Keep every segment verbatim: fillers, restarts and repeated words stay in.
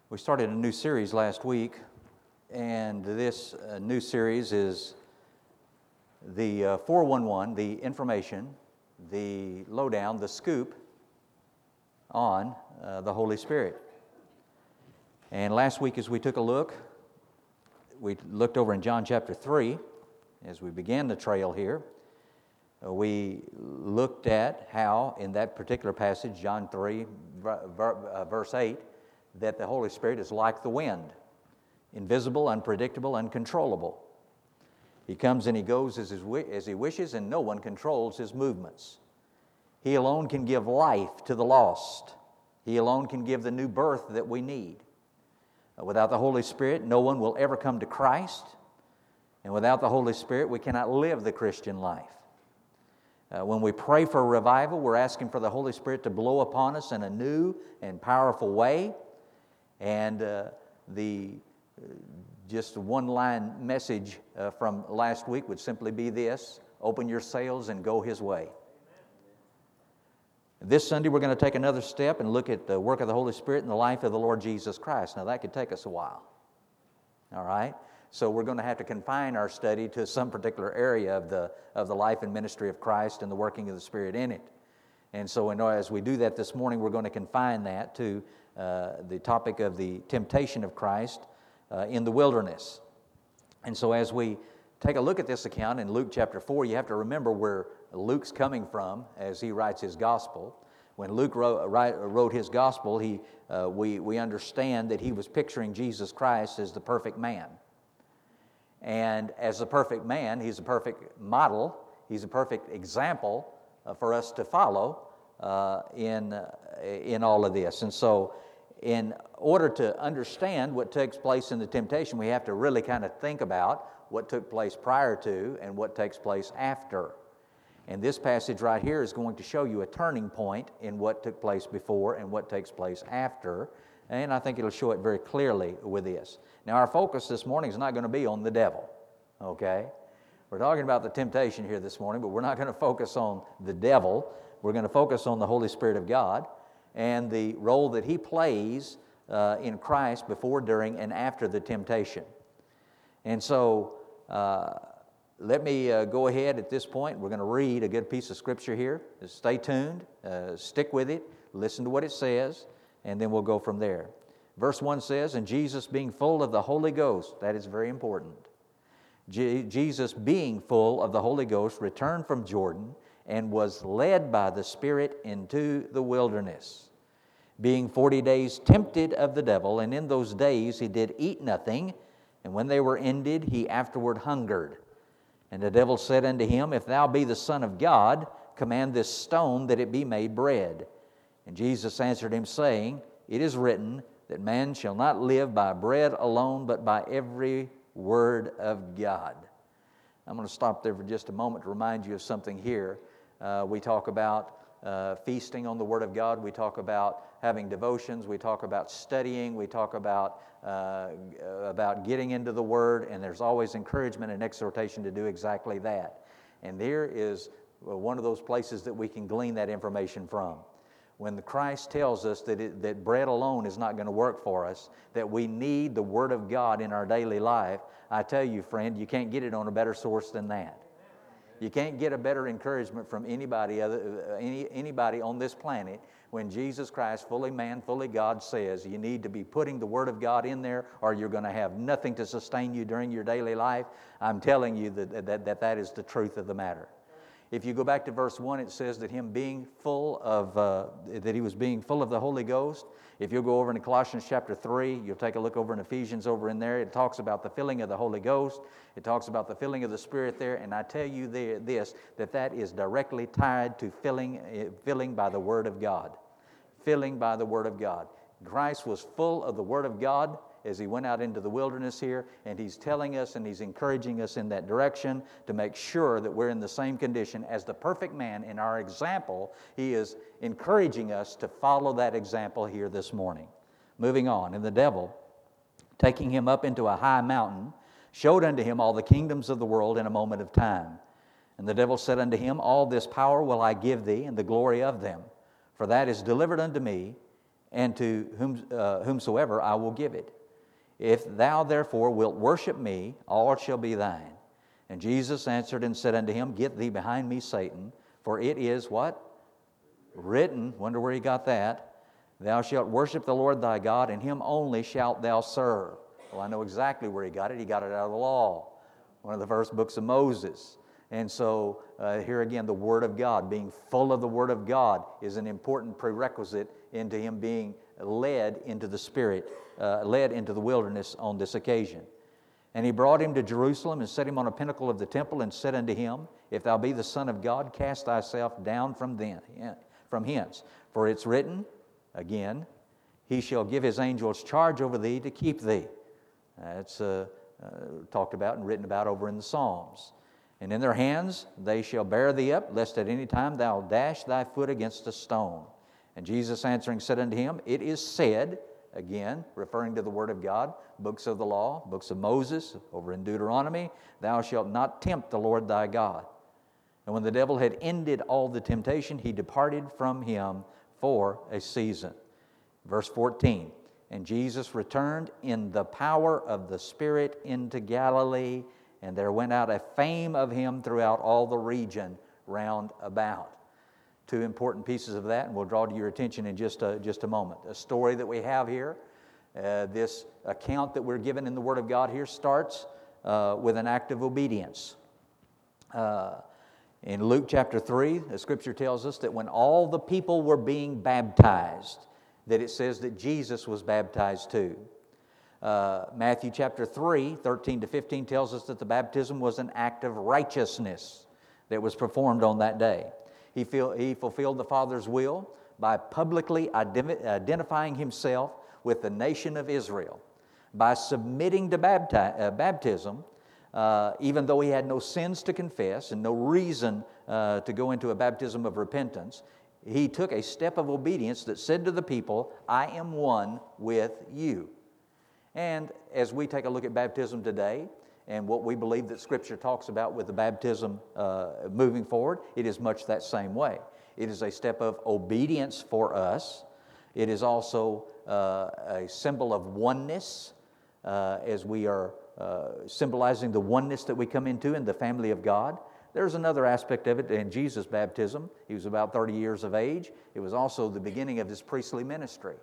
We started a new series last week, and this uh, new series is the uh, four one one, the information, the lowdown, the scoop on uh, the Holy Spirit. And last week as we took a look, we looked over in John chapter three, as we began the trail here. Uh, we looked at how in that particular passage, John three, ver, uh, verse eight, that the Holy Spirit is like the wind, invisible, unpredictable, uncontrollable. He comes and he goes as, his, as he wishes, and no one controls his movements. He alone can give life to the lost. He alone can give the new birth that we need. Without the Holy Spirit, no one will ever come to Christ. And without the Holy Spirit, we cannot live the Christian life. Uh, when we pray for revival, we're asking for the Holy Spirit to blow upon us in a new and powerful way. And uh, the uh, just one-line message uh, from last week would simply be this: open your sails and go His way. This Sunday we're going to take another step and look at the work of the Holy Spirit in the life of the Lord Jesus Christ. Now that could take us a while. All right? So we're going to have to confine our study to some particular area of the of the life and ministry of Christ and the working of the Spirit in it. And so as we do that this morning, we're going to confine that to uh, the topic of the temptation of Christ uh, in the wilderness. And so as we take a look at this account in Luke chapter four, you have to remember where Luke's coming from as he writes his gospel. When Luke wrote, wrote his gospel, he uh, we, we understand that he was picturing Jesus Christ as the perfect man. And as a perfect man, he's a perfect model. He's a perfect example uh, for us to follow uh, in, uh, in all of this. And so in order to understand what takes place in the temptation, we have to really kind of think about what took place prior to and what takes place after. And this passage right here is going to show you a turning point in what took place before and what takes place after. And I think it'll show it very clearly with this. Now, our focus this morning is not going to be on the devil, okay? We're talking about the temptation here this morning, but we're not going to focus on the devil. We're going to focus on the Holy Spirit of God and the role that He plays uh, in Christ before, during, and after the temptation. And so, uh, let me uh, go ahead at this point. We're going to read a good piece of Scripture here. Just stay tuned, uh, stick with it, listen to what it says, and then we'll go from there. Verse one says, "And Jesus being full of the Holy Ghost," that is very important. Je- Jesus being full of the Holy Ghost returned from Jordan and was led by the Spirit into the wilderness, being forty days tempted of the devil, and in those days he did eat nothing, and when they were ended, he afterward hungered. And the devil said unto him, If thou be the Son of God, command this stone that it be made bread. And Jesus answered him, saying, It is written, that man shall not live by bread alone, but by every word of God. I'm going to stop there for just a moment to remind you of something here. Uh, we talk about uh, feasting on the Word of God. We talk about having devotions. We talk about studying. We talk about uh, about getting into the Word. And there's always encouragement and exhortation to do exactly that. And there is one of those places that we can glean that information from. When the Christ tells us that, it, that bread alone is not going to work for us, that we need the Word of God in our daily life, I tell you, friend, you can't get it on a better source than that. You can't get a better encouragement from anybody, other, any, anybody on this planet when Jesus Christ, fully man, fully God, says you need to be putting the Word of God in there or you're going to have nothing to sustain you during your daily life. I'm telling you that that, that, that is the truth of the matter. If you go back to verse one, it says that him being full of, uh, that he was being full of the Holy Ghost. If you'll go over into Colossians chapter three, you'll take a look over in Ephesians over in there. It talks about the filling of the Holy Ghost. It talks about the filling of the Spirit there. And I tell you there, this, that that is directly tied to filling, uh, filling by the Word of God. Filling by the Word of God. Christ was full of the Word of God as he went out into the wilderness here, and he's telling us and he's encouraging us in that direction to make sure that we're in the same condition as the perfect man in our example. He is encouraging us to follow that example here this morning. Moving on, and the devil, taking him up into a high mountain, showed unto him all the kingdoms of the world in a moment of time. And the devil said unto him, All this power will I give thee, and the glory of them. For that is delivered unto me, and to whom, uh, whomsoever I will give it. If thou therefore wilt worship me, all shall be thine. And Jesus answered and said unto him, Get thee behind me, Satan, for it is what? Written. Wonder where he got that. Thou shalt worship the Lord thy God, and him only shalt thou serve. Well, I know exactly where he got it. He got it out of the law, one of the first books of Moses. And so uh, here again, the Word of God, being full of the Word of God, is an important prerequisite into him being led into the Spirit, uh, led into the wilderness on this occasion. And he brought him to Jerusalem and set him on a pinnacle of the temple and said unto him, If thou be the Son of God, cast thyself down from, then, from hence. For it's written, again, He shall give His angels charge over thee to keep thee. That's uh, uh, talked about and written about over in the Psalms. And in their hands they shall bear thee up, lest at any time thou dash thy foot against a stone. And Jesus answering said unto him, It is said, again, referring to the Word of God, books of the law, books of Moses, over in Deuteronomy, Thou shalt not tempt the Lord thy God. And when the devil had ended all the temptation, he departed from him for a season. Verse fourteen, And Jesus returned in the power of the Spirit into Galilee, and there went out a fame of him throughout all the region round about. Two important pieces of that, and we'll draw to your attention in just a, just a moment. A story that we have here, uh, this account that we're given in the Word of God here starts uh, with an act of obedience. Uh, in Luke chapter three, the Scripture tells us that when all the people were being baptized, that it says that Jesus was baptized too. Uh, Matthew chapter three, thirteen to fifteen tells us that the baptism was an act of righteousness that was performed on that day. He, feel, he fulfilled the Father's will by publicly ident- identifying himself with the nation of Israel. By submitting to bapti- uh, baptism, uh, even though he had no sins to confess and no reason uh, to go into a baptism of repentance, he took a step of obedience that said to the people, I am one with you. And as we take a look at baptism today, and what we believe that Scripture talks about with the baptism uh, moving forward, it is much that same way. It is a step of obedience for us. It is also uh, a symbol of oneness uh, as we are uh, symbolizing the oneness that we come into in the family of God. There's another aspect of it in Jesus' baptism. He was about thirty years of age. It was also the beginning of his priestly ministry.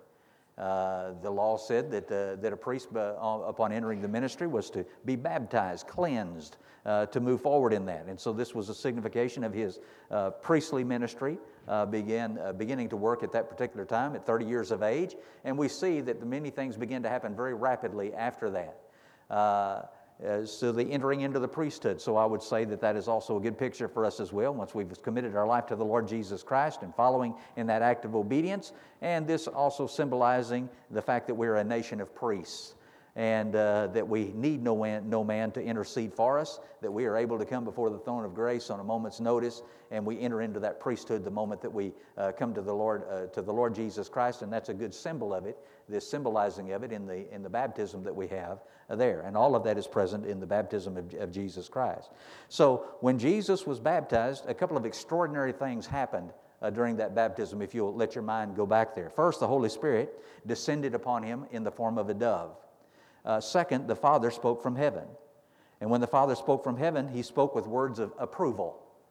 Uh, the law said that, uh, that a priest, uh, upon entering the ministry, was to be baptized, cleansed, uh, to move forward in that. And so this was a signification of his uh, priestly ministry, uh, began, uh, beginning to work at that particular time at thirty years of age. And we see that many things began to happen very rapidly after that. Uh, Uh, so the entering into the priesthood. So I would say that that is also a good picture for us as well, once we've committed our life to the Lord Jesus Christ and following in that act of obedience. And this also symbolizing the fact that we're a nation of priests, and uh, that we need no man, no man to intercede for us, that we are able to come before the throne of grace on a moment's notice, and we enter into that priesthood the moment that we uh, come to the Lord uh, to the Lord Jesus Christ, and that's a good symbol of it, this symbolizing of it in the in the baptism that we have uh, there, and all of that is present in the baptism of, of Jesus Christ. So when Jesus was baptized, a couple of extraordinary things happened Uh, during that baptism, if you'll let your mind go back there. First, the Holy Spirit descended upon him in the form of a dove. Uh, second, the Father spoke from heaven. And when the Father spoke from heaven, he spoke with words of approval,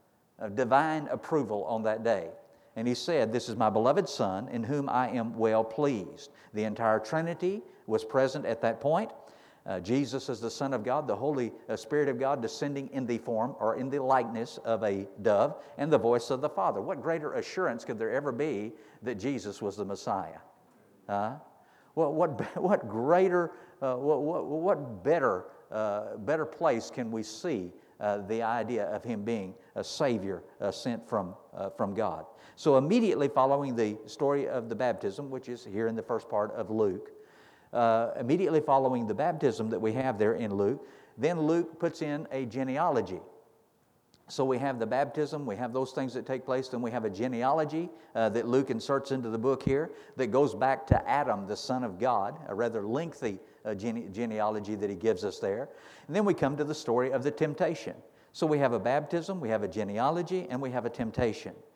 of divine approval on that day. And he said, This is my beloved Son, in whom I am well pleased. The entire Trinity was present at that point. Uh, Jesus is the Son of God, the Holy uh, Spirit of God descending in the form or in the likeness of a dove, and the voice of the Father. What greater assurance could there ever be that Jesus was the Messiah? Uh, well, what, what greater, uh, what, what, what better, uh, better place can we see uh, the idea of him being a Savior uh, sent from, uh, from God? So immediately following the story of the baptism, which is here in the first part of Luke, Uh, immediately following the baptism that we have there in Luke, then Luke puts in a genealogy. So we have the baptism, we have those things that take place, then we have a genealogy uh, that Luke inserts into the book here that goes back to Adam, the Son of God, a rather lengthy uh, gene- genealogy that he gives us there. And then we come to the story of the temptation. So we have a baptism, we have a genealogy, and we have a temptation.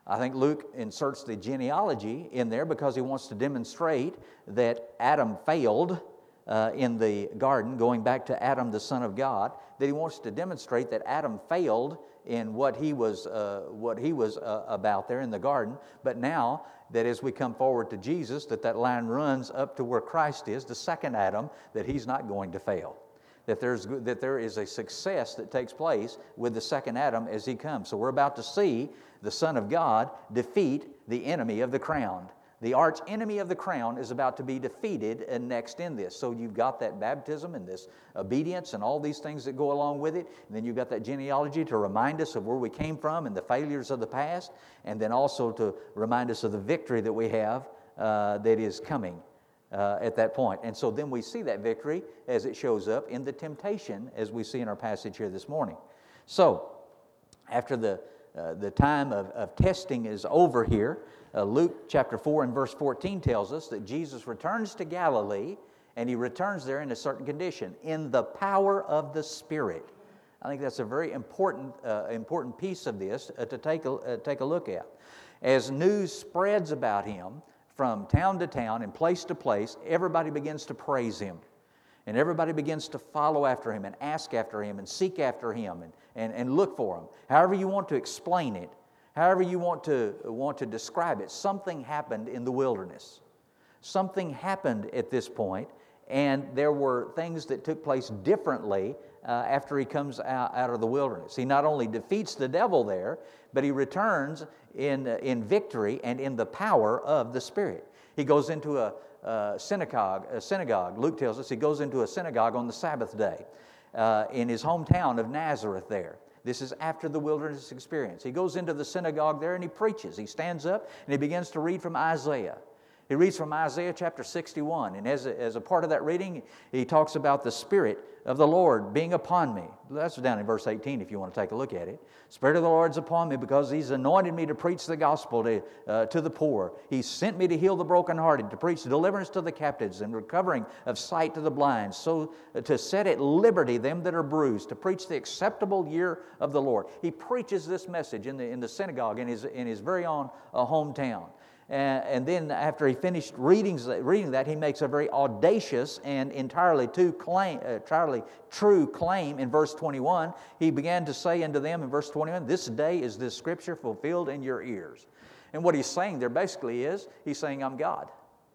I think Luke inserts the genealogy in there because he wants to demonstrate that Adam failed uh, in the garden, going back to Adam, the Son of God, that he wants to demonstrate that Adam failed in what he was, uh, what he was uh, about there in the garden, but now that as we come forward to Jesus, that that line runs up to where Christ is, the second Adam, that he's not going to fail. That, there's, that there is a success that takes place with the second Adam as he comes. So we're about to see the Son of God defeat the enemy of the crown. The arch enemy of the crown is about to be defeated and next in this. So you've got that baptism and this obedience and all these things that go along with it. And then you've got that genealogy to remind us of where we came from and the failures of the past. And then also to remind us of the victory that we have uh, that is coming uh, at that point. And so then we see that victory as it shows up in the temptation as we see in our passage here this morning. So after the, uh, the time of, of testing is over here, Uh, Luke chapter four and verse fourteen tells us that Jesus returns to Galilee, and he returns there in a certain condition, in the power of the Spirit. I think that's a very important, uh, important piece of this uh, to take a, uh, take a look at. As news spreads about him from town to town and place to place, everybody begins to praise him. And everybody begins to follow after him and ask after him and seek after him and, and, and look for him. However you want to explain it, however you want to, want to describe it, something happened in the wilderness. Something happened at this point, and there were things that took place differently uh, after he comes out, out of the wilderness. He not only defeats the devil there, but he returns in, uh, in victory and in the power of the Spirit. He goes into a, a synagogue, a synagogue. Luke tells us he goes into a synagogue on the Sabbath day uh, in his hometown of Nazareth there. This is after the wilderness experience. He goes into the synagogue there and he preaches. He stands up and he begins to read from Isaiah. He reads from Isaiah chapter sixty-one. And as a, as a part of that reading, he talks about the Spirit of the Lord being upon me. That's down in verse eighteen if you want to take a look at it. Spirit of the Lord's upon me because He's anointed me to preach the gospel to, uh, to the poor. He's sent me to heal the brokenhearted, to preach deliverance to the captives and recovering of sight to the blind, so uh, to set at liberty them that are bruised, to preach the acceptable year of the Lord. He preaches this message in the, in the synagogue in his, in his very own uh, hometown. And, and then after he finished reading, reading that, he makes a very audacious and entirely true, claim, uh, entirely true claim in verse twenty-one. He began to say unto them in verse twenty-one, this day is this scripture fulfilled in your ears. And what he's saying there basically is, he's saying, I'm God.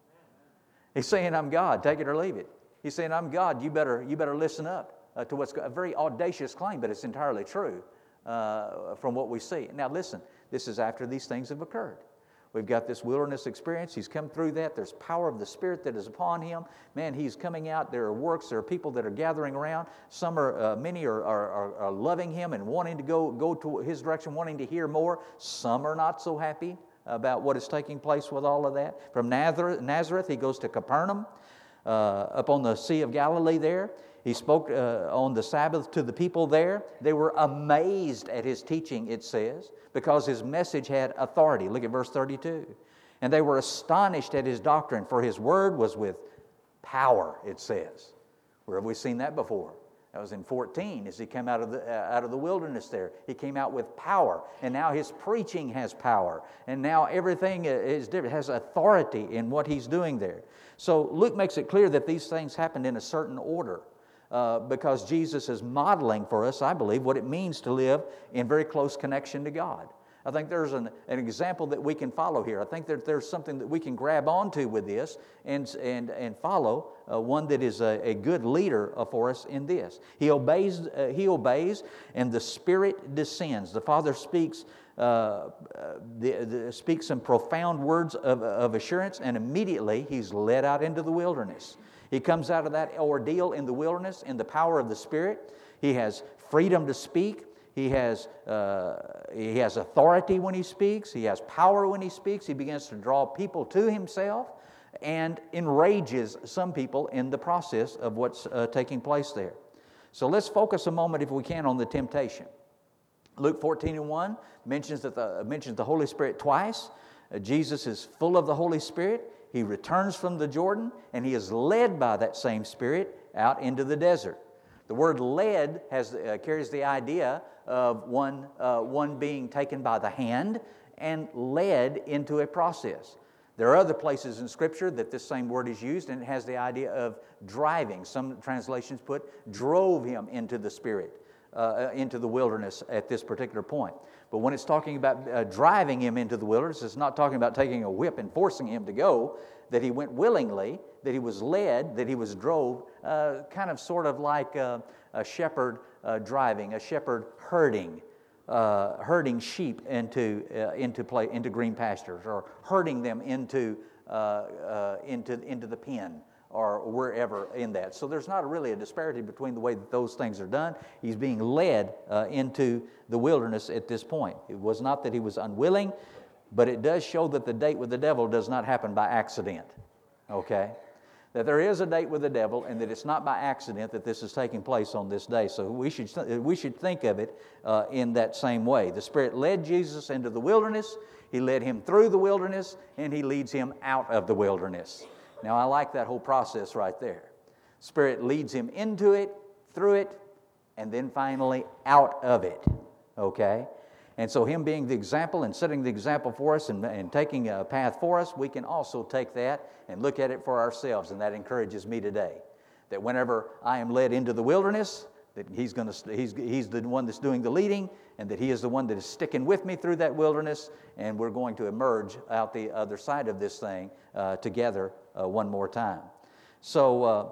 He's saying, I'm God, take it or leave it. He's saying, I'm God, you better, you better listen up uh, to what's a very audacious claim, but it's entirely true uh, from what we see. Now listen, this is after these things have occurred. We've got this wilderness experience. He's come through that. There's power of the Spirit that is upon him. Man, he's coming out. There are works. There are people that are gathering around. Some are, uh, many are, are, are loving him and wanting to go, go to his direction, wanting to hear more. Some are not so happy about what is taking place with all of that. From Nazareth, Nazareth he goes to Capernaum, uh, up on the Sea of Galilee there. He spoke uh, on the Sabbath to the people there. They were amazed at his teaching, it says, because his message had authority. Look at verse thirty-two. And they were astonished at his doctrine, for his word was with power, it says. Where have we seen that before? That was in fourteen, as he came out of the uh, out of the wilderness there. He came out with power, and now his preaching has power. And now everything is different, has authority in what he's doing there. So Luke makes it clear that these things happened in a certain order. Uh, because Jesus is modeling for us, I believe, what it means to live in very close connection to God. I think there's an, an example that we can follow here. I think that there's something that we can grab onto with this and, and, and follow, uh, one that is a, a good leader uh, for us in this. He obeys, uh, he obeys, and the Spirit descends. The Father speaks uh, the, the, speaks some profound words of, of assurance, and immediately he's led out into the wilderness. He comes out of that ordeal in the wilderness in the power of the Spirit. He has freedom to speak. He has, uh, he has authority when he speaks. He has power when he speaks. He begins to draw people to himself and enrages some people in the process of what's uh, taking place there. So let's focus a moment, if we can, on the temptation. Luke fourteen and one mentions, that the, mentions the Holy Spirit twice. Uh, Jesus is full of the Holy Spirit. He returns from the Jordan, and he is led by that same Spirit out into the desert. The word led has, uh, carries the idea of one, uh, one being taken by the hand and led into a process. There are other places in Scripture that this same word is used, and it has the idea of driving. Some translations put, drove him into the Spirit, uh, into the wilderness at this particular point. But when it's talking about uh, driving him into the wilderness, it's not talking about taking a whip and forcing him to go, that he went willingly, that he was led, that he was drove, uh, kind of sort of like uh, a shepherd uh, driving, a shepherd herding. Uh, herding sheep into uh, into play into green pastures, or herding them into uh, uh, into into the pen, or wherever in that. So there's not really a disparity between the way that those things are done. He's being led uh, into the wilderness at this point. It was not that he was unwilling, but it does show that the date with the devil does not happen by accident. Okay? That there is a date with the devil, and that it's not by accident that this is taking place on this day. So we should we should think of it uh, in that same way. The Spirit led Jesus into the wilderness. He led him through the wilderness, and he leads him out of the wilderness. Now, I like that whole process right there. Spirit leads him into it, through it, and then finally out of it. Okay? And so him being the example and setting the example for us and, and taking a path for us, we can also take that and look at it for ourselves. And that encourages me today. That whenever I am led into the wilderness, that he's, gonna, he's, he's the one that's doing the leading, and that he is the one that is sticking with me through that wilderness, and we're going to emerge out the other side of this thing uh, together uh, one more time. So uh,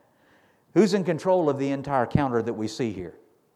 who's in control of the entire counter that we see here?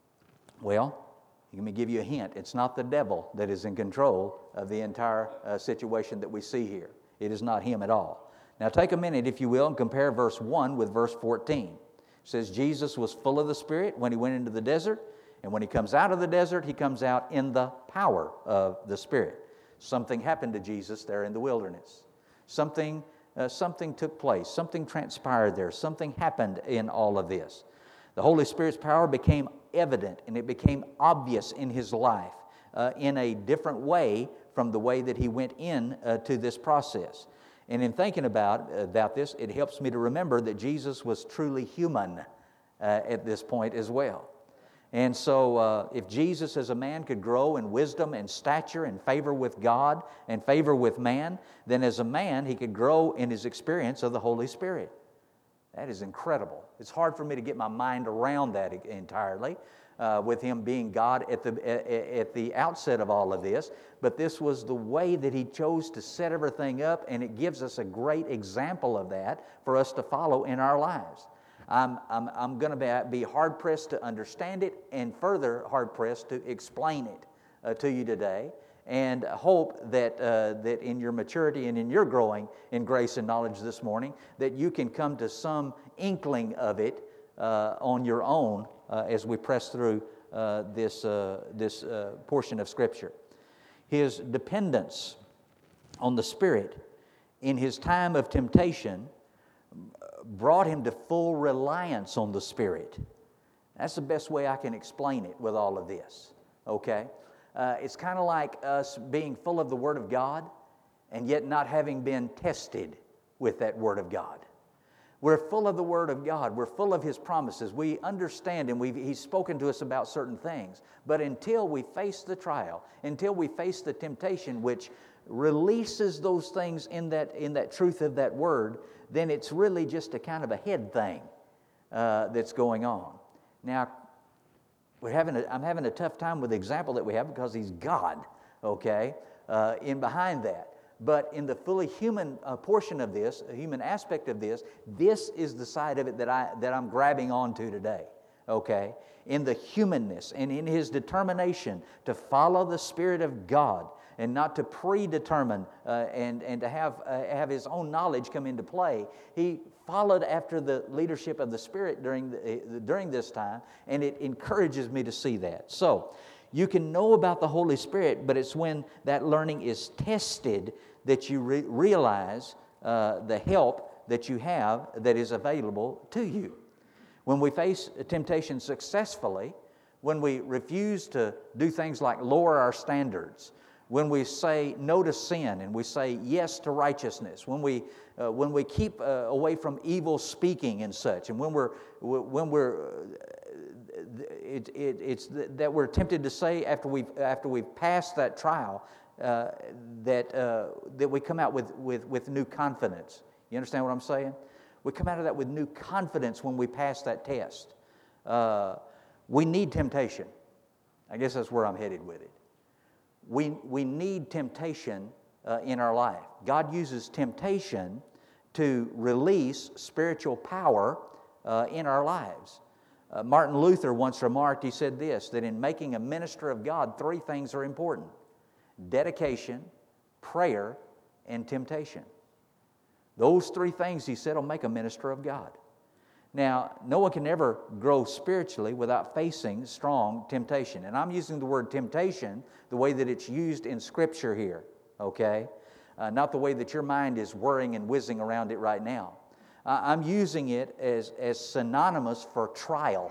Well, let me give you a hint. It's not the devil that is in control of the entire uh, situation that we see here. It is not him at all. Now take a minute, if you will, and compare verse one with verse fourteen. It says, Jesus was full of the Spirit when he went into the desert, and when he comes out of the desert, he comes out in the power of the Spirit. Something happened to Jesus there in the wilderness. Something, uh, something took place. Something transpired there. Something happened in all of this. The Holy Spirit's power became evident, and it became obvious in his life uh, in a different way from the way that he went in uh, to this process. And in thinking about, uh, about this, it helps me to remember that Jesus was truly human uh, at this point as well. And so uh, if Jesus as a man could grow in wisdom and stature and favor with God and favor with man, then as a man he could grow in his experience of the Holy Spirit. That is incredible. It's hard for me to get my mind around that entirely uh, with him being God at the, at, at the outset of all of this. But this was the way that he chose to set everything up, and it gives us a great example of that for us to follow in our lives. I'm, I'm, I'm going to be hard-pressed to understand it, and further hard-pressed to explain it uh, to you today. And hope that uh, that in your maturity and in your growing in grace and knowledge this morning, that you can come to some inkling of it uh, on your own uh, as we press through uh, this, uh, this uh, portion of Scripture. His dependence on the Spirit in his time of temptation brought him to full reliance on the Spirit. That's the best way I can explain it with all of this, okay? Uh, it's kind of like us being full of the Word of God and yet not having been tested with that Word of God. We're full of the Word of God. We're full of His promises. We understand and we've, He's spoken to us about certain things. But until we face the trial, until we face the temptation which releases those things in that, in that truth of that Word, then it's really just a kind of a head thing uh, that's going on. Now, We're having a, I'm having a tough time with the example that we have because he's God, okay, uh, in behind that. But in the fully human uh, portion of this, a human aspect of this, this is the side of it that, I, that I'm grabbing onto today, okay? In the humanness and in his determination to follow the Spirit of God and not to predetermine uh, and, and to have, uh, have his own knowledge come into play, he followed after the leadership of the Spirit during, the, uh, during this time, and it encourages me to see that. So, you can know about the Holy Spirit, but it's when that learning is tested that you re- realize uh, the help that you have that is available to you. When we face temptation successfully, when we refuse to do things like lower our standards, when we say no to sin and we say yes to righteousness, when we uh, when we keep uh, away from evil speaking and such, and when we're when we're uh, it, it, it's that we're tempted to say after we've after we've passed that trial, uh, that, uh, that we come out with, with, with new confidence. You understand what I'm saying? We come out of that with new confidence when we pass that test. Uh, we need temptation. I guess that's where I'm headed with it. We, we need temptation uh, in our life. God uses temptation to release spiritual power uh, in our lives. Uh, Martin Luther once remarked, he said this, that in making a minister of God, three things are important: dedication, prayer, and temptation. Those three things, he said, will make a minister of God. Now, no one can ever grow spiritually without facing strong temptation. And I'm using the word temptation the way that it's used in Scripture here, okay? Uh, not the way that your mind is whirring and whizzing around it right now. Uh, I'm using it as, as synonymous for trial.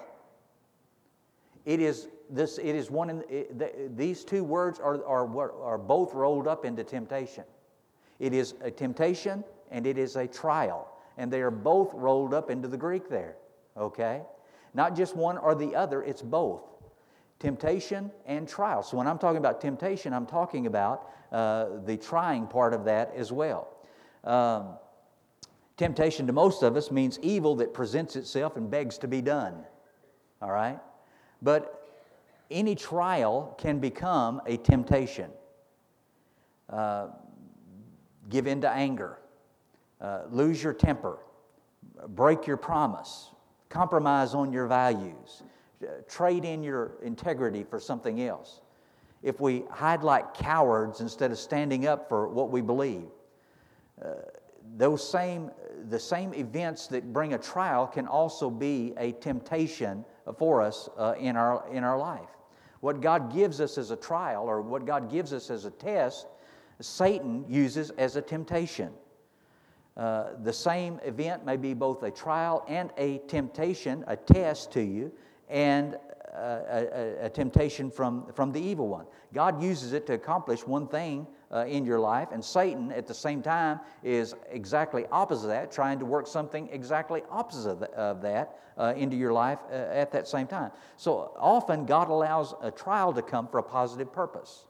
It is this. It is one. In, it, the, these two words are, are, are both rolled up into temptation. It is a temptation and it is a trial. And they are both rolled up into the Greek there, okay? Not just one or the other, it's both. Temptation and trial. So when I'm talking about temptation, I'm talking about uh, the trying part of that as well. Um, temptation to most of us means evil that presents itself and begs to be done, all right? But any trial can become a temptation. Uh, give in to anger. Uh, lose your temper, break your promise, compromise on your values, uh, trade in your integrity for something else. If we hide like cowards instead of standing up for what we believe, uh, those same, the same events that bring a trial can also be a temptation for us uh, in our, in our life. What God gives us as a trial, or what God gives us as a test, Satan uses as a temptation. Uh, the same event may be both a trial and a temptation, a test to you, and uh, a, a, a temptation from, from the evil one. God uses it to accomplish one thing uh, in your life, and Satan at the same time is exactly opposite of that, trying to work something exactly opposite of that uh, into your life uh, at that same time. So often God allows a trial to come for a positive purpose,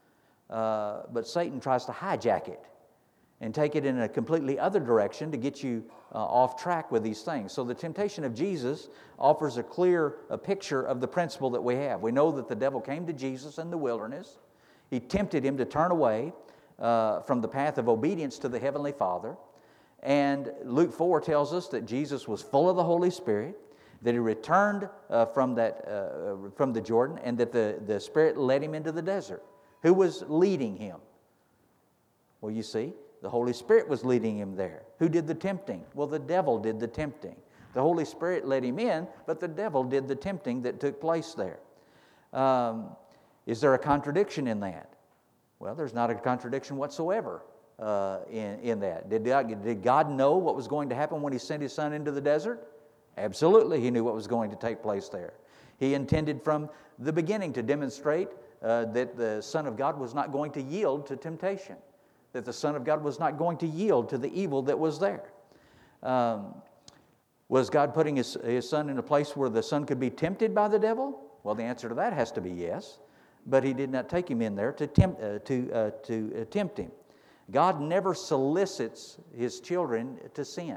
uh, but Satan tries to hijack it and take it in a completely other direction to get you uh, off track with these things. So the temptation of Jesus offers a clear a picture of the principle that we have. We know that the devil came to Jesus in the wilderness. He tempted him to turn away uh, from the path of obedience to the Heavenly Father. And Luke four tells us that Jesus was full of the Holy Spirit, that he returned uh, from, that, uh, from the Jordan, and that the, the Spirit led him into the desert. Who was leading him? Well, you see, the Holy Spirit was leading him there. Who did the tempting? Well, the devil did the tempting. The Holy Spirit led him in, but the devil did the tempting that took place there. Um, is there a contradiction in that? Well, there's not a contradiction whatsoever uh, in, in that. Did God, did God know what was going to happen when He sent His Son into the desert? Absolutely, He knew what was going to take place there. He intended from the beginning to demonstrate uh, that the Son of God was not going to yield to temptation, that the Son of God was not going to yield to the evil that was there. Um, was God putting his, his Son in a place where the Son could be tempted by the devil? Well, the answer to that has to be yes. But He did not take Him in there to tempt, uh, to, uh, to uh, tempt Him. God never solicits His children to sin.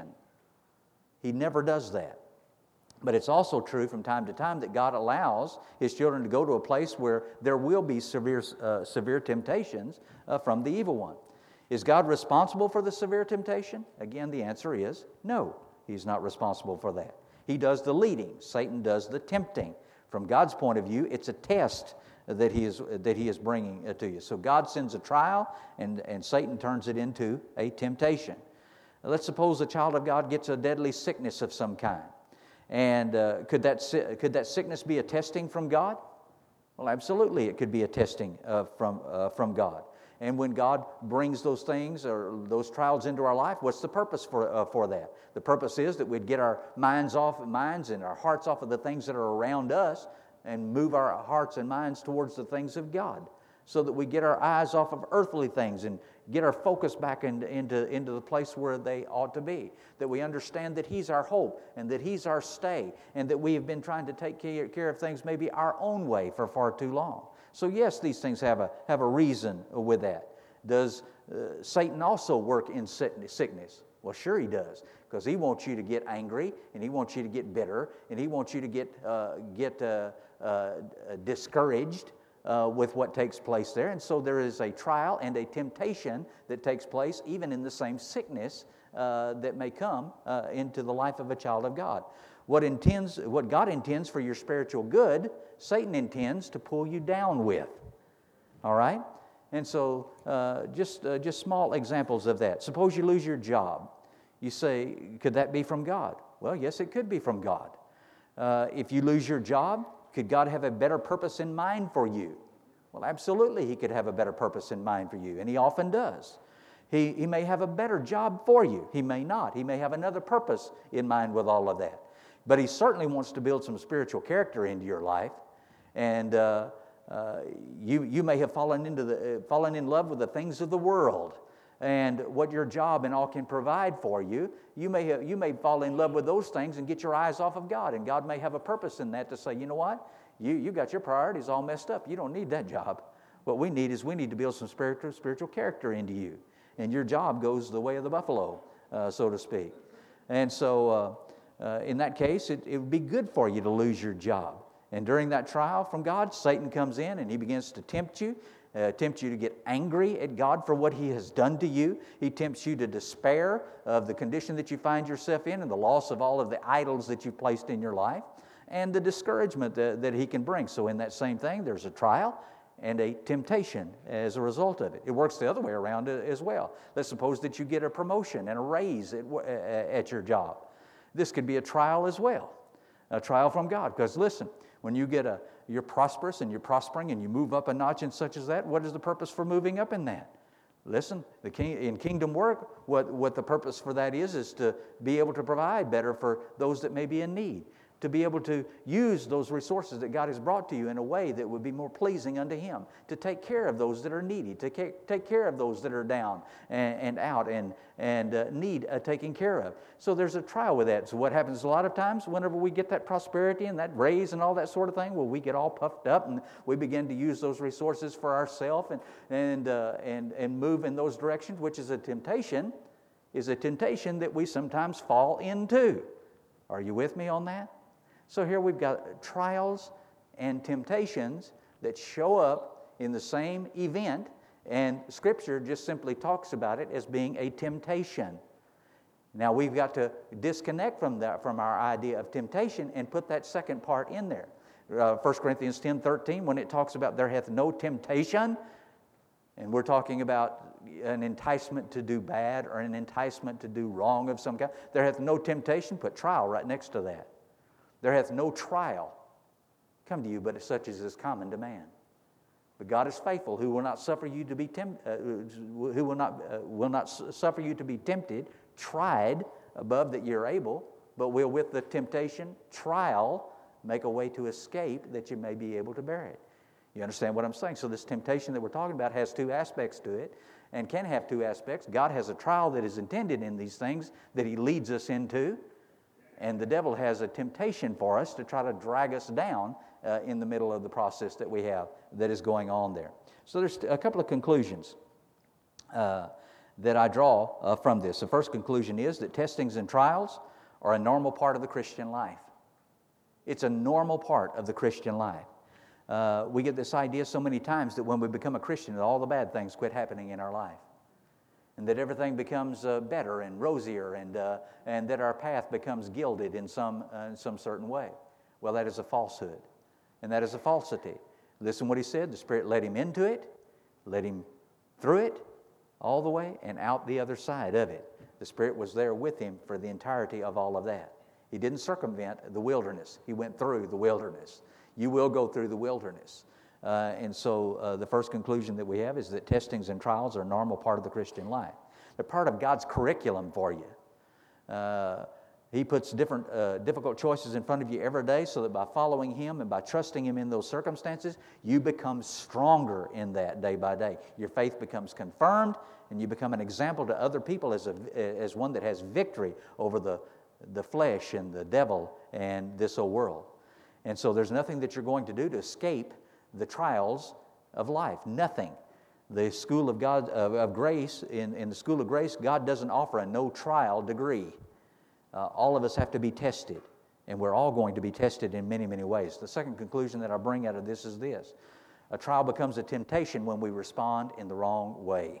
He never does that. But it's also true from time to time that God allows His children to go to a place where there will be severe, uh, severe temptations uh, from the evil one. Is God responsible for the severe temptation? Again, the answer is no. He's not responsible for that. He does the leading. Satan does the tempting. From God's point of view, it's a test that He is, that he is bringing to you. So God sends a trial, and, and Satan turns it into a temptation. Now, let's suppose a child of God gets a deadly sickness of some kind. And uh, could, that, could that sickness be a testing from God? Well, absolutely, it could be a testing uh, from, uh, from God. And when God brings those things or those trials into our life, what's the purpose for, uh, for that? The purpose is that we'd get our minds off minds and our hearts off of the things that are around us and move our hearts and minds towards the things of God, so that we get our eyes off of earthly things and get our focus back into, into, into the place where they ought to be. That we understand that He's our hope and that He's our stay, and that we have been trying to take care of things maybe our own way for far too long. So yes, these things have a, have a reason with that. Does uh, Satan also work in sickness? Well, sure he does, because he wants you to get angry, and he wants you to get bitter, and he wants you to get, uh, get uh, uh, discouraged uh, with what takes place there. And so there is a trial and a temptation that takes place even in the same sickness uh, that may come uh, into the life of a child of God. What intends, what God intends for your spiritual good, Satan intends to pull you down with. All right? And so uh, just, uh, just small examples of that. Suppose you lose your job. You say, could that be from God? Well, yes, it could be from God. Uh, if you lose your job, could God have a better purpose in mind for you? Well, absolutely, He could have a better purpose in mind for you, and He often does. He, he may have a better job for you. He may not. He may have another purpose in mind with all of that. But He certainly wants to build some spiritual character into your life. And uh, uh, you, you may have fallen, into the, uh, fallen in love with the things of the world and what your job and all can provide for you. You may, have, you may fall in love with those things and get your eyes off of God. And God may have a purpose in that to say, you know what? You, you got your priorities all messed up. You don't need that job. What we need is we need to build some spiritual, spiritual character into you. And your job goes the way of the buffalo, uh, so to speak. And so uh, uh, in that case, it, it would be good for you to lose your job. And during that trial from God, Satan comes in and he begins to tempt you, uh, tempt you to get angry at God for what He has done to you. He tempts you to despair of the condition that you find yourself in and the loss of all of the idols that you've placed in your life and the discouragement that, that he can bring. So in that same thing, there's a trial and a temptation as a result of it. It works the other way around as well. Let's suppose that you get a promotion and a raise at, at your job. This could be a trial as well, a trial from God. Because listen, when you get a, you're prosperous and you're prospering and you move up a notch and such as that, what is the purpose for moving up in that? Listen, the king, in kingdom work, what, what the purpose for that is, is to be able to provide better for those that may be in need. To be able to use those resources that God has brought to you in a way that would be more pleasing unto Him, to take care of those that are needy, to take care of those that are down and, and out and, and uh, need uh, taking care of. So there's a trial with that. So what happens a lot of times whenever we get that prosperity and that raise and all that sort of thing, well, we get all puffed up and we begin to use those resources for ourselves and, and, uh, and, and move in those directions, which is a temptation, is a temptation that we sometimes fall into. Are you with me on that? So here we've got trials and temptations that show up in the same event, and Scripture just simply talks about it as being a temptation. Now we've got to disconnect from that, from our idea of temptation and put that second part in there. Uh, First Corinthians ten thirteen, when it talks about there hath no temptation, and we're talking about an enticement to do bad or an enticement to do wrong of some kind, there hath no temptation, put trial right next to that. There hath no trial come to you, but such as is common to man. But God is faithful, who will not suffer you to be temp- uh, who will not uh, will not suffer you to be tempted, tried above that you're able, but will with the temptation, trial, make a way to escape that you may be able to bear it. You understand what I'm saying? So this temptation that we're talking about has two aspects to it, and can have two aspects. God has a trial that is intended in these things that He leads us into. And the devil has a temptation for us to try to drag us down uh, in the middle of the process that we have that is going on there. So there's a couple of conclusions uh, that I draw uh, from this. The first conclusion is that testings and trials are a normal part of the Christian life. It's a normal part of the Christian life. Uh, we get this idea so many times that when we become a Christian, that all the bad things quit happening in our life. And that everything becomes uh, better and rosier, and uh, and that our path becomes gilded in some uh, in some certain way. Well, that is a falsehood, and that is a falsity. Listen what He said. The Spirit led him into it, led him through it, all the way, and out the other side of it. The Spirit was there with him for the entirety of all of that. He didn't circumvent the wilderness. He went through the wilderness. You will go through the wilderness. Uh, and so uh, the first conclusion that we have is that testings and trials are a normal part of the Christian life. They're part of God's curriculum for you. Uh, he puts different uh, difficult choices in front of you every day so that by following Him and by trusting Him in those circumstances, you become stronger in that day by day. Your faith becomes confirmed, and you become an example to other people as, a, as one that has victory over the, the flesh and the devil and this old world. And so there's nothing that you're going to do to escape the trials of life. Nothing. The school of God of, of grace, in, in the school of grace, God doesn't offer a no trial degree. Uh, all of us have to be tested, and we're all going to be tested in many, many ways. The second conclusion that I bring out of this is this. A trial becomes a temptation when we respond in the wrong way.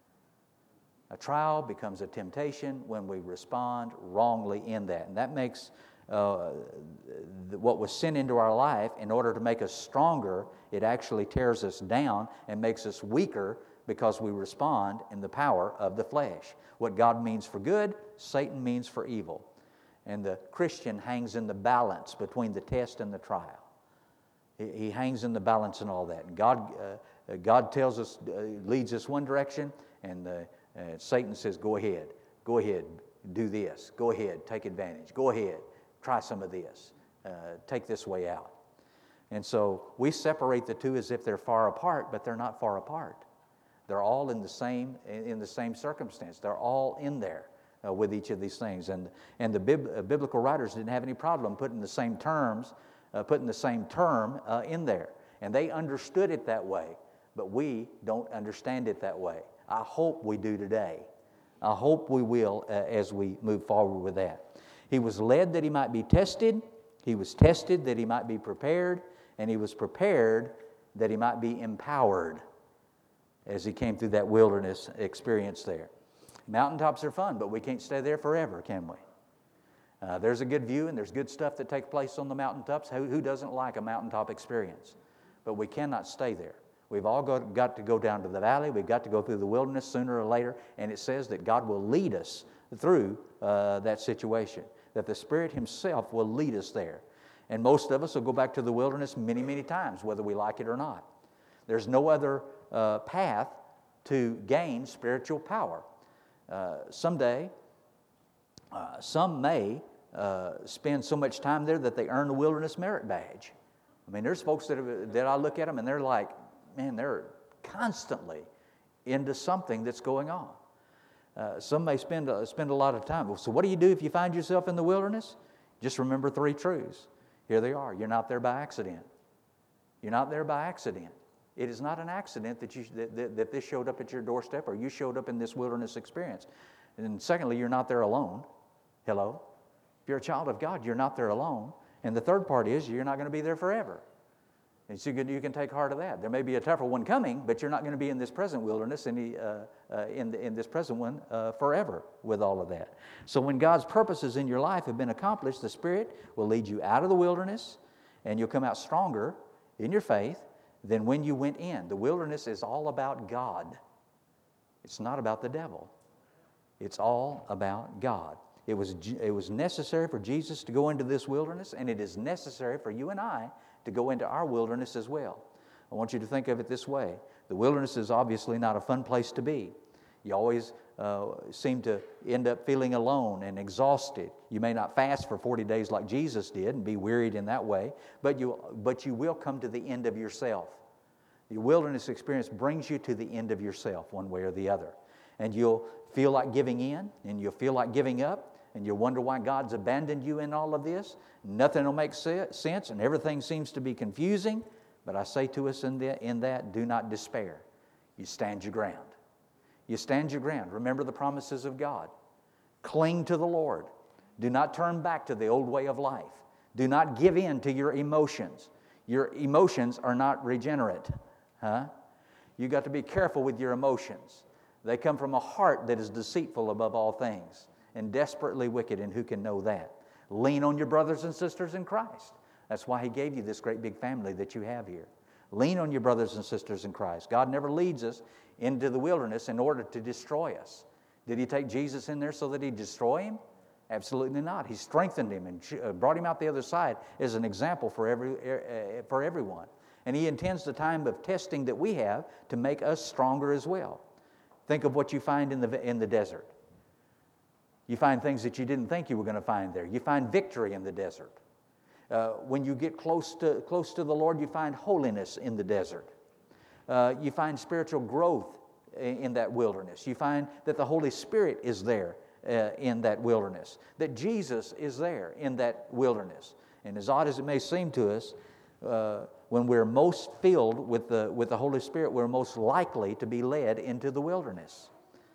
A trial becomes a temptation when we respond wrongly in that. And that makes uh, what was sent into our life, in order to make us stronger, it actually tears us down and makes us weaker because we respond in the power of the flesh. What God means for good, Satan means for evil. And the Christian hangs in the balance between the test and the trial. He, he hangs in the balance and all that. And God, uh, God tells us, uh, leads us one direction, and the Uh, Satan says, go ahead, go ahead, do this, go ahead, take advantage, go ahead, try some of this, uh, take this way out. And so we separate the two as if they're far apart, but they're not far apart. They're all in the same in the same circumstance. They're all in there uh, with each of these things. And and the bib- uh, biblical writers didn't have any problem putting the same terms, uh, putting the same term uh, in there. And they understood it that way, but we don't understand it that way. I hope we do today. I hope we will uh, as we move forward with that. He was led that he might be tested. He was tested that he might be prepared. And he was prepared that he might be empowered as he came through that wilderness experience there. Mountaintops are fun, but we can't stay there forever, can we? Uh, there's a good view and there's good stuff that takes place on the mountaintops. Who, who doesn't like a mountaintop experience? But we cannot stay there. We've all got, got to go down to the valley. We've got to go through the wilderness sooner or later. And it says that God will lead us through uh, that situation, that the Spirit Himself will lead us there. And most of us will go back to the wilderness many, many times, whether we like it or not. There's no other uh, path to gain spiritual power. Uh, someday, uh, some may uh, spend so much time there that they earn the wilderness merit badge. I mean, there's folks that, have, that I look at them and they're like, man, they're constantly into something that's going on. Uh, some may spend a, spend a lot of time. So what do you do if you find yourself in the wilderness? Just remember three truths. Here they are. You're not there by accident. You're not there by accident. It is not an accident that, you, that, that, that this showed up at your doorstep or you showed up in this wilderness experience. And secondly, you're not there alone. Hello? If you're a child of God, you're not there alone. And the third part is you're not going to be there forever. And so you can, you can take heart of that. There may be a tougher one coming, but you're not going to be in this present wilderness, any, uh, uh, in, the, in this present one uh, forever with all of that. So when God's purposes in your life have been accomplished, the Spirit will lead you out of the wilderness, and you'll come out stronger in your faith than when you went in. The wilderness is all about God. It's not about the devil. It's all about God. It was, it was necessary for Jesus to go into this wilderness, and it is necessary for you and I to go into our wilderness as well. I want you to think of it this way. The wilderness is obviously not a fun place to be. You always uh, seem to end up feeling alone and exhausted. You may not fast for forty days like Jesus did and be wearied in that way, but you, but you will come to the end of yourself. The wilderness experience brings you to the end of yourself one way or the other. And you'll feel like giving in, and you'll feel like giving up, and you'll wonder why God's abandoned you in all of this. Nothing will make sense, and everything seems to be confusing. But I say to us in, the, in that, do not despair. You stand your ground. You stand your ground. Remember the promises of God. Cling to the Lord. Do not turn back to the old way of life. Do not give in to your emotions. Your emotions are not regenerate. Huh? You got to be careful with your emotions. They come from a heart that is deceitful above all things and desperately wicked, and who can know that? Lean on your brothers and sisters in Christ. That's why He gave you this great big family that you have here. Lean on your brothers and sisters in Christ. God never leads us into the wilderness in order to destroy us. Did He take Jesus in there so that He'd destroy Him? Absolutely not. He strengthened Him and brought Him out the other side as an example for every for everyone. And He intends the time of testing that we have to make us stronger as well. Think of what you find in the in the desert. You find things that you didn't think you were going to find there. You find victory in the desert. Uh, when you get close to close to the Lord, you find holiness in the desert. Uh, you find spiritual growth in, in that wilderness. You find that the Holy Spirit is there uh, in that wilderness. That Jesus is there in that wilderness. And as odd as it may seem to us, uh, when we're most filled with the, with the Holy Spirit, we're most likely to be led into the wilderness.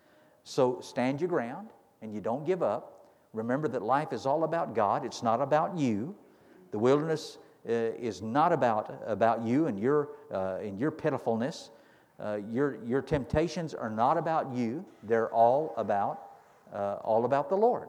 So stand your ground and you don't give up. Remember that life is all about God. It's not about you. The wilderness uh, is not about, about you and your, uh, and your pitifulness. Uh, your, your temptations are not about you. They're all about, uh, all about the Lord.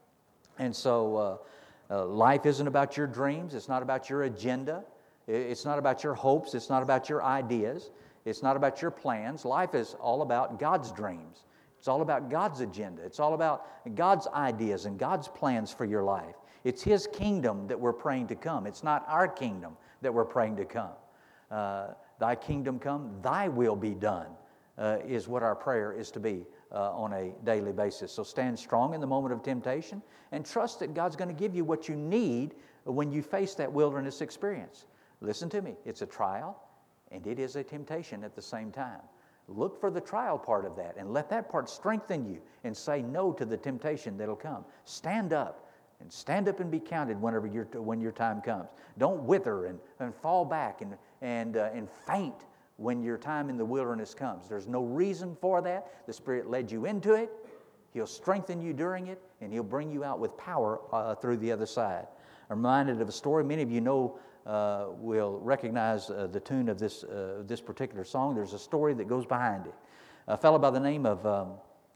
And so uh, uh, life isn't about your dreams. It's not about your agenda. It's not about your hopes. It's not about your ideas. It's not about your plans. Life is all about God's dreams. It's all about God's agenda. It's all about God's ideas and God's plans for your life. It's His kingdom that we're praying to come. It's not our kingdom that we're praying to come. Uh, Thy kingdom come, Thy will be done, uh, is what our prayer is to be uh, on a daily basis. So stand strong in the moment of temptation and trust that God's going to give you what you need when you face that wilderness experience. Listen to me, it's a trial and it is a temptation at the same time. Look for the trial part of that and let that part strengthen you and say no to the temptation that'll come. Stand up and stand up and be counted whenever your, when your time comes. Don't wither and, and fall back and, and, uh, and faint when your time in the wilderness comes. There's no reason for that. The Spirit led you into it. He'll strengthen you during it, and He'll bring you out with power uh, through the other side. I'm reminded of a story. Many of you know Uh, will recognize uh, the tune of this, uh, this particular song. There's a story that goes behind it. A fellow by the name of um,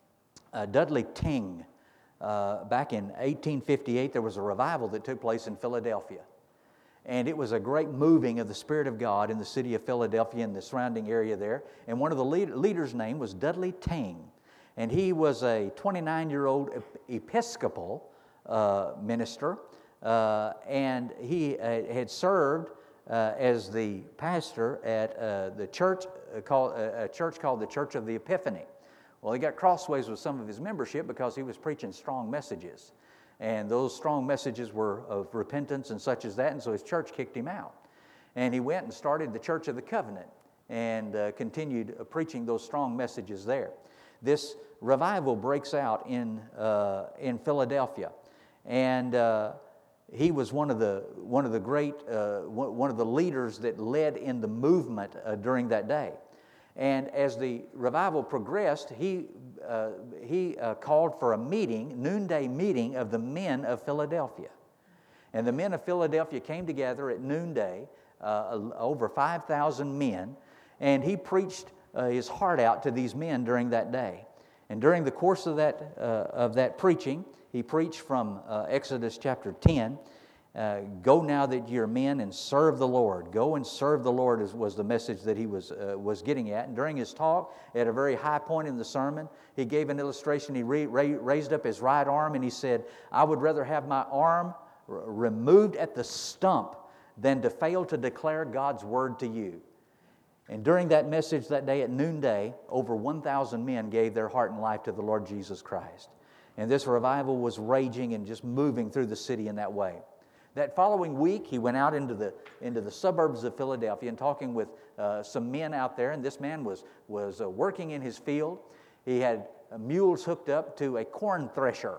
uh, Dudley Ting, uh, back in eighteen fifty-eight, there was a revival that took place in Philadelphia. And it was a great moving of the Spirit of God in the city of Philadelphia and the surrounding area there. And one of the lead- leaders' name was Dudley Ting. And he was a twenty-nine-year-old Episcopal uh, minister. Uh, and he uh, had served uh, as the pastor at uh, the church uh, called uh, a church called the Church of the Epiphany. Well, he got crossways with some of his membership because he was preaching strong messages, and those strong messages were of repentance and such as that. And so his church kicked him out, and he went and started the Church of the Covenant and uh, continued uh, preaching those strong messages there. This revival breaks out in uh, in Philadelphia, and uh, He was one of the one of the great uh, one of the leaders that led in the movement uh, during that day. And as the revival progressed, he uh, he uh, called for a meeting, noonday meeting of the men of Philadelphia. And the men of Philadelphia came together at noonday, uh, over five thousand men, and he preached uh, his heart out to these men during that day. And during the course of that uh, of that preaching, he preached from uh, Exodus chapter ten. Uh, Go now that you're men and serve the Lord. Go and serve the Lord is, was the message that he was uh, was getting at. And during his talk, at a very high point in the sermon, he gave an illustration. He re- ra- raised up his right arm and he said, "I would rather have my arm r- removed at the stump than to fail to declare God's word to you." And during that message that day at noonday, over one thousand men gave their heart and life to the Lord Jesus Christ. And this revival was raging and just moving through the city in that way. That following week, he went out into the into the suburbs of Philadelphia and talking with uh, some men out there. And this man was, was uh, working in his field. He had uh, mules hooked up to a corn thresher,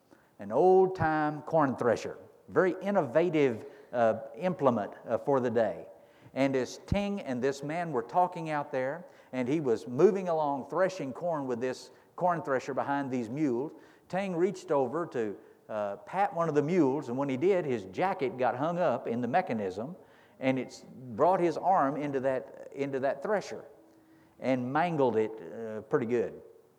an old-time corn thresher, very innovative uh, implement uh, for the day. And as Ting and this man were talking out there, and he was moving along threshing corn with this corn thresher behind these mules, Ting reached over to uh, pat one of the mules, and when he did, his jacket got hung up in the mechanism, and it brought his arm into that, into that thresher and mangled it uh, pretty good.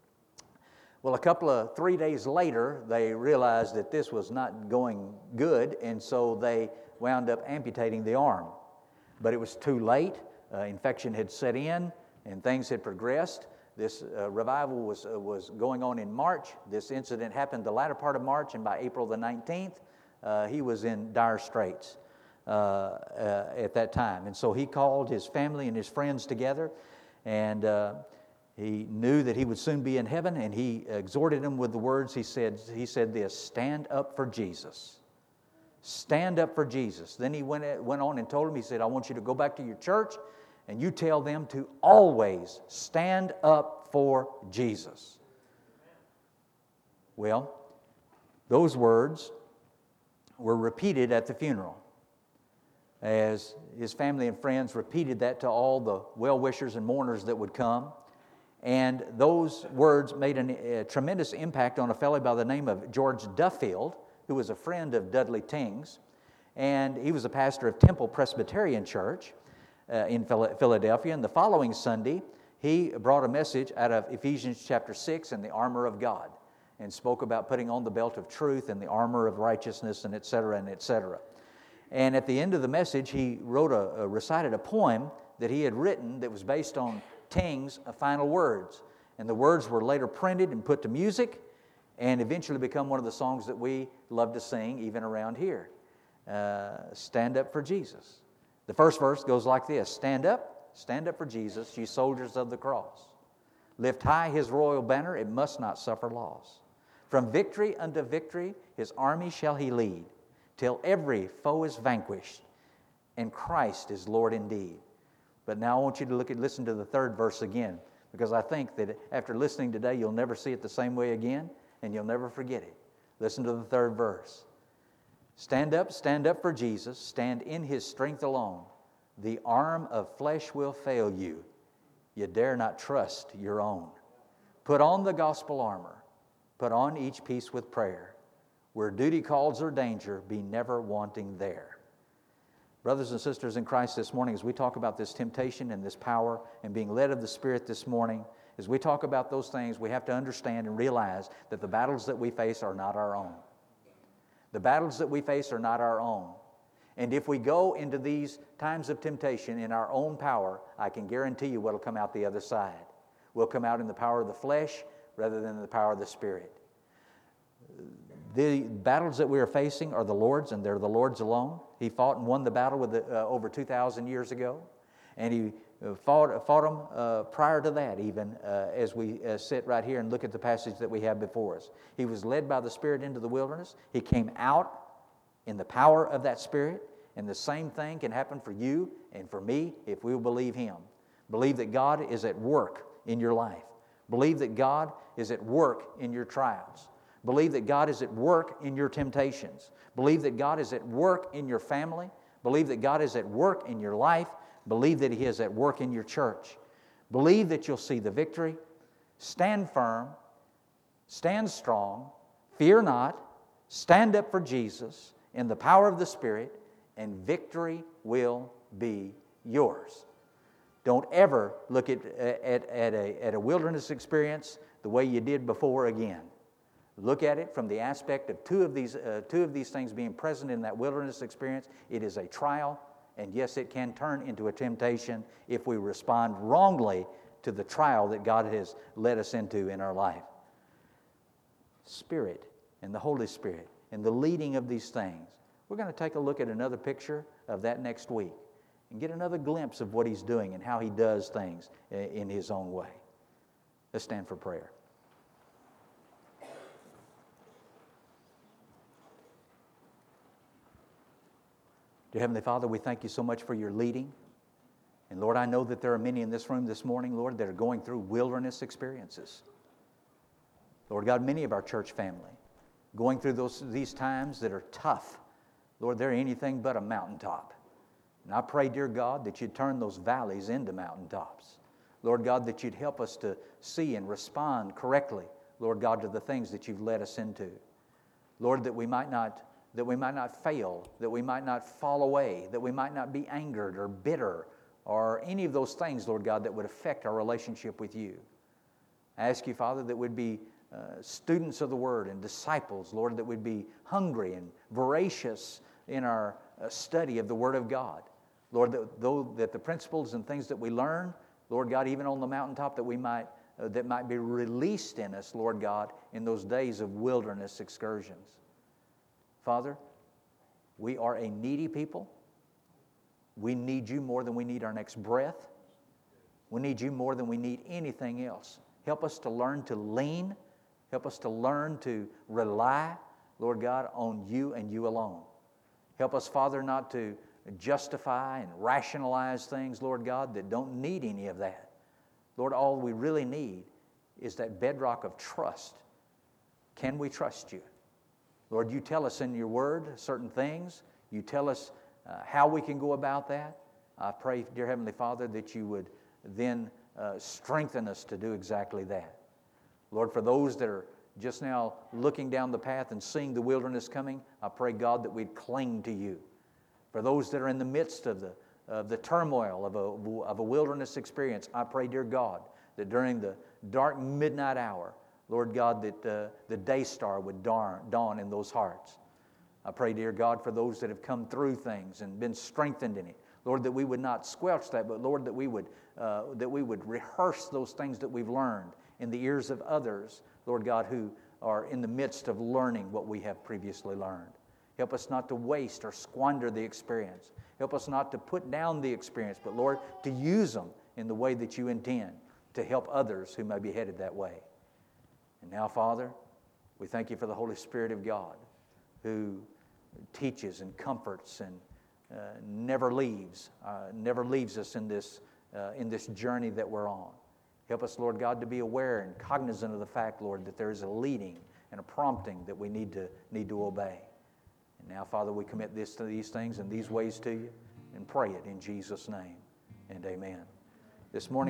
Well, a couple of, three days later, they realized that this was not going good, and so they wound up amputating the arm. But it was too late. Uh, infection had set in, and things had progressed. This uh, revival was uh, was going on in March. This incident happened the latter part of March, and by April the nineteenth, uh, he was in dire straits uh, uh, at that time. And so he called his family and his friends together, and uh, he knew that he would soon be in heaven, and he exhorted them with the words, he said, he said this, "Stand up for Jesus. Stand up for Jesus." Then he went, went on and told him, he said, "I want you to go back to your church and you tell them to always stand up for Jesus." Well, those words were repeated at the funeral. as his family and friends repeated that to all the well-wishers and mourners that would come. And those words made an, a tremendous impact on a fellow by the name of George Duffield, who was a friend of Dudley Tings. And he was a pastor of Temple Presbyterian Church uh, in Philadelphia. And the following Sunday, he brought a message out of Ephesians chapter six and the armor of God, and spoke about putting on the belt of truth and the armor of righteousness, and et cetera, and et cetera. And at the end of the message, he wrote a, a recited a poem that he had written that was based on Tings' final words. And the words were later printed and put to music, and eventually become one of the songs that we love to sing even around here. Uh, stand up for Jesus. The first verse goes like this: Stand up, stand up for Jesus, ye soldiers of the cross. Lift high his royal banner, it must not suffer loss. From victory unto victory his army shall he lead, till every foe is vanquished, and Christ is Lord indeed. But now I want you to look at, listen to the third verse again, because I think that after listening today, you'll never see it the same way again, and you'll never forget it. Listen to the third verse. Stand up, stand up for Jesus, stand in his strength alone. The arm of flesh will fail you. You dare not trust your own. Put on the gospel armor. Put on each piece with prayer. Where duty calls or danger, be never wanting there. Brothers and sisters in Christ, this morning, as we talk about this temptation and this power and being led of the Spirit this morning, as we talk about those things, we have to understand and realize that the battles that we face are not our own. The battles that we face are not our own. And if we go into these times of temptation in our own power, I can guarantee you what will come out the other side. We'll come out in the power of the flesh rather than the power of the Spirit. The battles that we are facing are the Lord's, and they're the Lord's alone. He fought and won the battle with the, uh, over two thousand years ago. And he fought, fought them uh, prior to that even, uh, as we uh, sit right here and look at the passage that we have before us. He was led by the Spirit into the wilderness. He came out in the power of that Spirit. And the same thing can happen for you and for me if we will believe Him. Believe that God is at work in your life. Believe that God is at work in your trials. Believe that God is at work in your temptations. Believe that God is at work in your family. Believe that God is at work in your life. Believe that He is at work in your church. Believe that you'll see the victory. Stand firm. Stand strong. Fear not. Stand up for Jesus in the power of the Spirit, and victory will be yours. Don't ever look at, at, at, a, at a wilderness experience the way you did before again. Look at it from the aspect of two of these uh, two of these things being present in that wilderness experience. It is a trial, and yes, it can turn into a temptation if we respond wrongly to the trial that God has led us into in our life. Spirit and the Holy Spirit and the leading of these things. We're going to take a look at another picture of that next week and get another glimpse of what He's doing and how He does things in His own way. Let's stand for prayer. Dear Heavenly Father, we thank You so much for Your leading. And Lord, I know that there are many in this room this morning, Lord, that are going through wilderness experiences. Lord God, many of our church family going through those these times that are tough. Lord, they're anything but a mountaintop. And I pray, dear God, that You'd turn those valleys into mountaintops. Lord God, that You'd help us to see and respond correctly, Lord God, to the things that You've led us into. Lord, that we might not that we might not fail, that we might not fall away, that we might not be angered or bitter or any of those things, Lord God, that would affect our relationship with You. I ask You, Father, that we'd be uh, students of the Word and disciples, Lord, that we'd be hungry and voracious in our uh, study of the Word of God. Lord, that, though, that the principles and things that we learn, Lord God, even on the mountaintop, that we might uh, that might be released in us, Lord God, in those days of wilderness excursions. Father, we are a needy people. We need You more than we need our next breath. We need You more than we need anything else. Help us to learn to lean. Help us to learn to rely, Lord God, on You and You alone. Help us, Father, not to justify and rationalize things, Lord God, that don't need any of that. Lord, all we really need is that bedrock of trust. Can we trust You? Lord, You tell us in Your Word certain things. You tell us Uh, how we can go about that, I pray, dear Heavenly Father, that you would then uh, strengthen us to do exactly that. Lord, for those that are just now looking down the path and seeing the wilderness coming, I pray, God, that we'd cling to you. For those that are in the midst of the, of the turmoil of a, of a wilderness experience, I pray, dear God, that during the dark midnight hour, Lord God, that uh, the day star would dawn, dawn in those hearts. I pray, dear God, for those that have come through things and been strengthened in it. Lord, that we would not squelch that, but Lord, that we would uh, that we would rehearse those things that we've learned in the ears of others, Lord God, who are in the midst of learning what we have previously learned. Help us not to waste or squander the experience. Help us not to put down the experience, but Lord, to use them in the way that you intend to help others who may be headed that way. And now, Father, we thank you for the Holy Spirit of God who teaches and comforts and uh, never leaves, uh, never leaves us in this, uh, in this journey that we're on. Help us, Lord God, to be aware and cognizant of the fact, Lord, that there is a leading and a prompting that we need to, need to obey. And now, Father, we commit this to these things and these ways to you and pray it in Jesus' name. And amen. This morning,